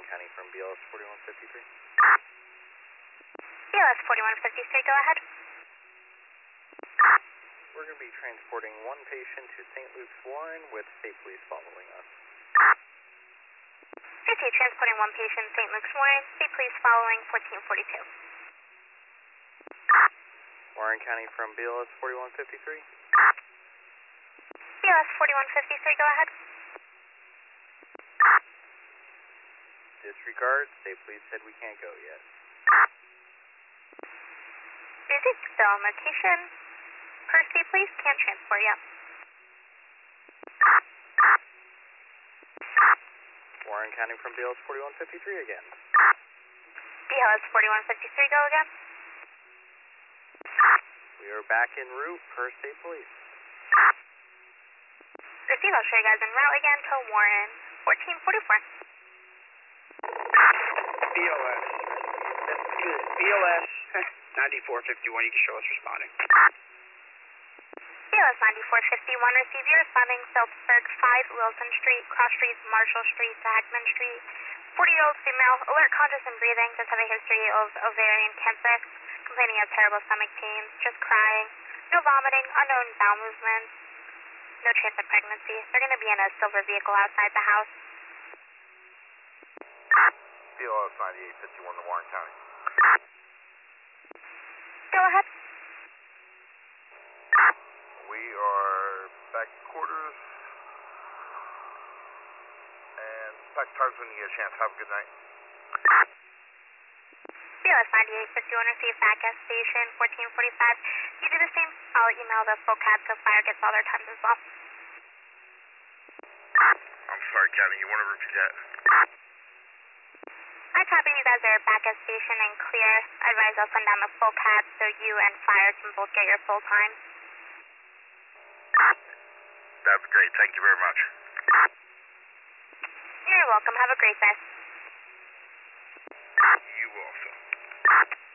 County from BLS 4153. BLS 4153, go ahead. We're going to be transporting one patient to St. Luke's Warren with state police following us. Proceed, transporting one patient, St. Luke's Warren, state police following 1442. Warren County from BLS 4153. BLS 4153, go ahead. Disregard, state police said we can't go yet. Proceed, still on location. Per state police, can't transport yet. Warren County from BLS 4153 again. BLS 4153, go again. We are back en route per state police. Proceed, I'll show you guys en route again to Warren 1444. BLS 9451, you can show us responding. BLS 9451, receive you responding Phillipsburg 5 Wilson Street, Cross Streets, Marshall Street, Hackman Street. 40-year-old female, alert, conscious and breathing, does have a history of ovarian cancer, complaining of terrible stomach pains, just crying, no vomiting, unknown bowel movements, no chance of pregnancy. They're going to be in a silver vehicle outside the house. BLS 9851 to Warren County. Go ahead. We are back quarters and back times when you get a chance. Have a good night. BLS 9851, receive back at station 1445. You do the same, I'll email the full cab so fire gets all their times as well. I'm sorry, Kevin. You want to repeat that? I copy, you guys are back at station and clear. I advise I'll send down the full cab so you and fire can both get your full time. That's great. Thank you very much. You're welcome. Have a great day. You also.